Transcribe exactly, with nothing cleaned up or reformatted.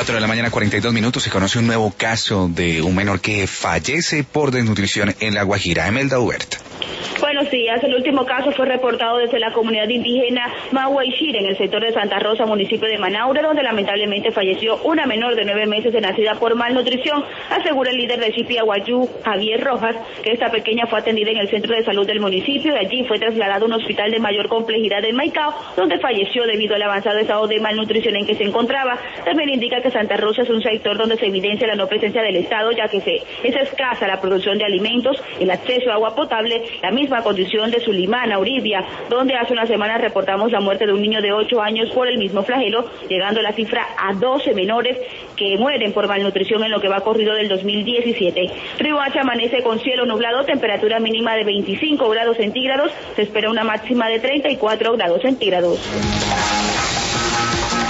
Cuatro de la mañana, cuarenta y dos minutos, se conoce un nuevo caso de un menor que fallece por desnutrición en La Guajira. Emelda Hubert. Buenos días. El último caso fue reportado desde la comunidad indígena Mahuayshire, en el sector de Santa Rosa, municipio de Manaure, donde lamentablemente falleció una menor de nueve meses de nacida por malnutrición. Asegura el líder de Chipi Aguayú, Javier Rojas, que esta pequeña fue atendida en el centro de salud del municipio. De allí fue trasladada a un hospital de mayor complejidad en Maicao, donde falleció debido al avanzado estado de malnutrición en que se encontraba. También indica que Santa Rosa es un sector donde se evidencia la no presencia del Estado, ya que se, es escasa la producción de alimentos, el acceso a agua potable, la misma condición de Sulimana, Uribia, donde hace una semana reportamos la muerte de un niño de ocho años por el mismo flagelo, llegando la cifra a doce menores que mueren por malnutrición en lo que va corrido del dos mil diecisiete. Riohacha amanece con cielo nublado, temperatura mínima de veinticinco grados centígrados, se espera una máxima de treinta y cuatro grados centígrados.